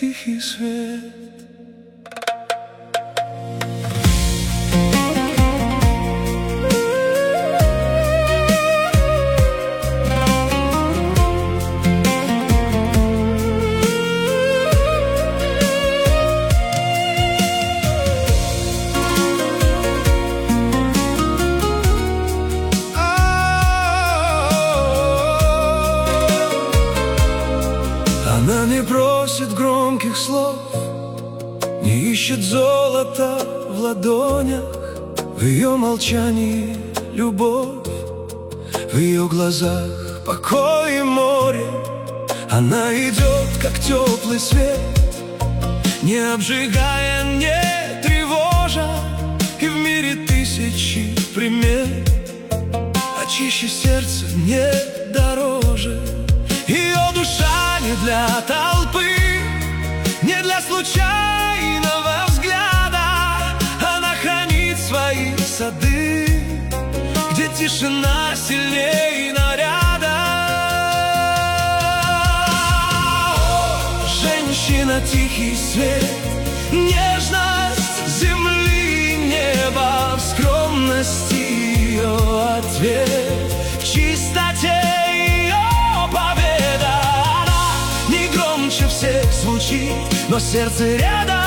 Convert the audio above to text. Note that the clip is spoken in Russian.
тихий свет. Она не просит громких слов, не ищет золота в ладонях. В ее молчании любовь, в ее глазах покой и море. Она идет, как теплый свет, не обжигая, не тревожа. И в мире тысячи примет, а чище сердце не дороже. Ее душа не для толпы, не для случайного взгляда. Она хранит свои сады, где тишина сильнее наряда. Женщина, тихий свет, нежность земли и неба. В скромности ее ответ, в чистоте всех звучит, но сердце рядом.